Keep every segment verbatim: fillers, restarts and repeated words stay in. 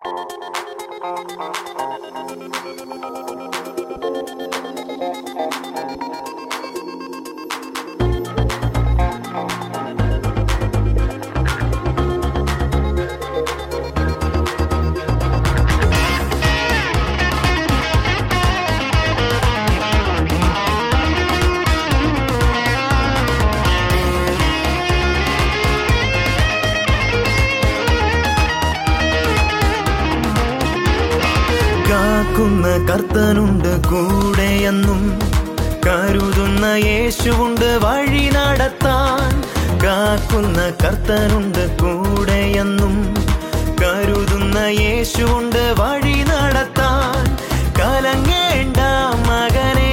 കാക്കുന്ന കർത്തനുണ്ട് കൂടെയെന്നും കരുതുന്ന യേശുവുണ്ട് വഴി നടത്താൻ. കാക്കുന്ന കർത്തനുണ്ട് കൂടെയെന്നും കരുതുന്ന യേശുവുണ്ട് വഴി നടത്താൻ. കലങ്ങേണ്ട മകനെ,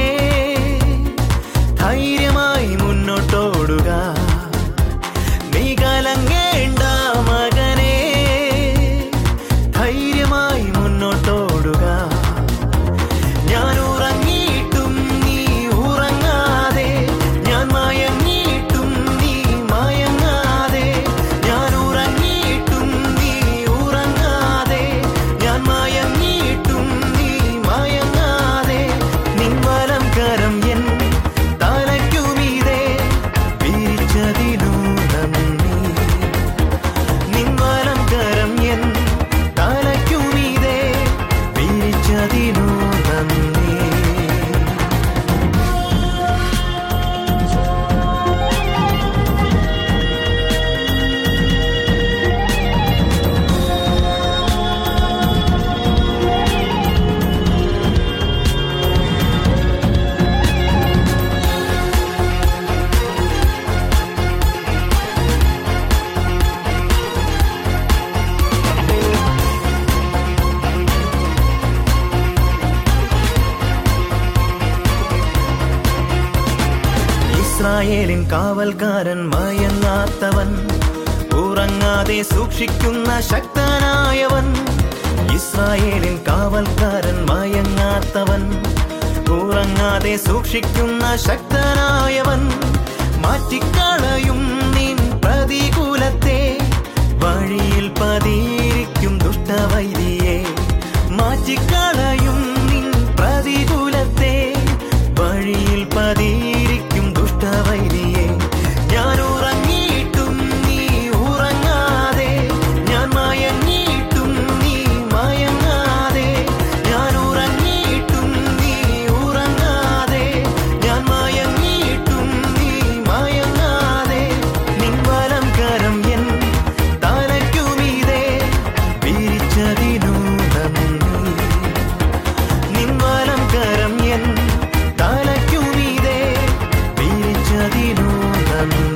ധൈര്യമായി മുന്നോട്ടോടുക. നീ കലങ്ങേണ്ട മകനെ, ധൈര്യമായി മുന്നോട്ടോടുക. ഞാൻ ഉറങ്ങിയിട്ടും നീ ഉറങ്ങാതെ, ഞാൻ മയങ്ങിയിട്ടും നീ മയങ്ങാതെ. ഞാൻ ഉറങ്ങിയിട്ടും നീ ഉറങ്ങാതെ, ഞാൻ മയങ്ങിയിട്ടും നീ മയങ്ങാതെ. നിൻ വലം കരം എൻ തലയ്ക്കുമീതെ വിരിച്ചതിനു നന്ദി. നിൻ വലം കരം എൻ തലയ്ക്കുമീതെ വിരിച്ചതിനു നന്ദി. ഇസ്രായേലിൻ കാവൽക്കാരൻ മയങ്ങാത്തവൻ, ഉറങ്ങാതെ സൂക്ഷിക്കുന്ന ശക്തനായവൻ. ഇസ്രായേലിൻ കാവൽക്കാരൻ മയങ്ങാത്തവൻ, ഉറങ്ങാതെ സൂക്ഷിക്കുന്ന ശക്തനായവൻ. മാറ്റിക്കളയും നിൻ പ്രതികൂലത്തെ, വഴിയിൽ പതിയിരിക്കും ദുഷ്ടവൈരിയെ. മാറ്റിക്കളയും നിൻ പ്രതികൂലത്തെ, വഴിയിൽ പതിയിരിക്കും ദുഷ്ടവൈരിയെ. ഞാൻ ഉറങ്ങിയിട്ടും നീ ഉറങ്ങാതെ, ഞാൻ മയങ്ങിയിട്ടും നീ മയങ്ങാതെ. ഞാൻ ഉറങ്ങിയിട്ടും നീ ഉറങ്ങാതെ, ഞാൻ മയങ്ങിയിട്ടും നീ മയങ്ങാതെ. നിൻ വലം കരം എൻ തലയ്ക്കുമീതെ വിരിച്ചതിനു നന്ദി. നിൻ വലം കരം എൻ തലയ്ക്കുമീതെ വിരിച്ചതിനു നന്ദി.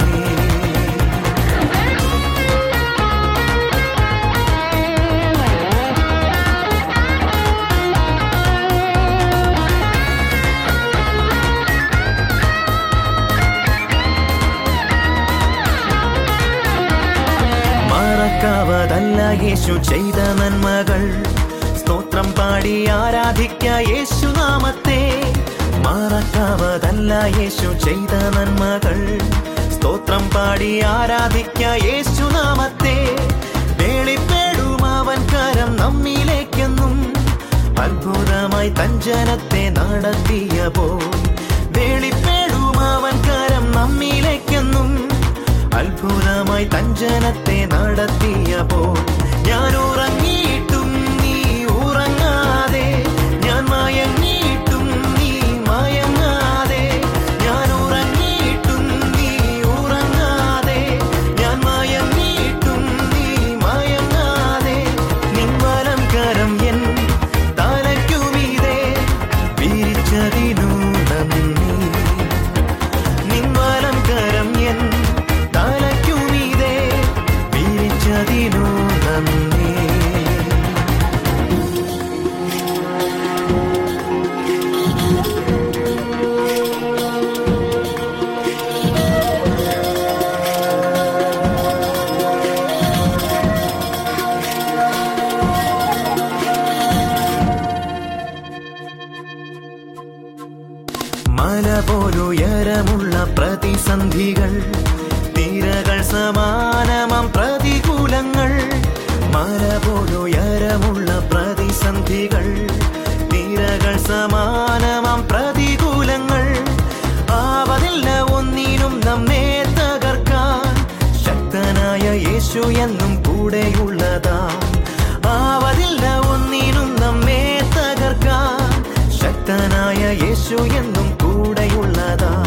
മറക്കാവതല്ല യേശു ചെയ്ത നന്മകൾ, സ്തോത്രം പാടി ആരാധിക്ക യേശുനാമത്തെ. മറക്കാവതല്ല യേശു ചെയ്ത നന്മകൾ, സ്തോത്രം പാടി ആരാധിക്ക യേശുനാമത്തെ. വെളിപ്പെടും അവൻ കരം നമ്മിലേക്കെന്നും, അത്ഭുതമായി തഞ്ചനത്തെ നടത്തിയപ്പോൾ. വെളിപ്പെടും അവൻ കരം നമ്മിലേക്കെന്നും, അത്ഭുതമായി തഞ്ചനത്തെ നടത്തിയപ്പോൾ. ഞാൻ ഉറങ്ങിയിട്ടും നീ ഉറങ്ങാതെ, ഞാൻ മയങ്ങിയിട്ടും നീ മയങ്ങാതെ. ഞാൻ ഉറങ്ങിയിട്ടും നീ ഉറങ്ങാതെ, ഞാൻ മയങ്ങിയിട്ടും നീ മയങ്ങാതെ. നിൻ വലം കരം എൻ തലയ്ക്കുമീതെ വിരിച്ചതിനു നന്ദി. നിൻ വലം കരം എൻ തലയ്ക്കുമീതെ വിരിച്ചതിനു നന്ദി. മല പോലുയരമുള്ള പ്രതിസന്ധികൾ, തിരകൾ സമാനമാം പ്രതികൂലങ്ങൾ. മല പോലുയരമുള്ള പ്രതിസന്ധികൾ, തിരകൾ സമാനമാം പ്രതികൂലങ്ങൾ, ആവതില്ല ഒന്നിനും നമ്മെ തകർക്കാൻ. ശക്തനായ യേശു എന്നും കൂടെയുള്ളതാ, ആവതില്ല ഒന്നിനും നമ്മെ തകർക്കാൻ. ശക്തനായ യേശു എന്നും കൂടെയുള്ളതാ.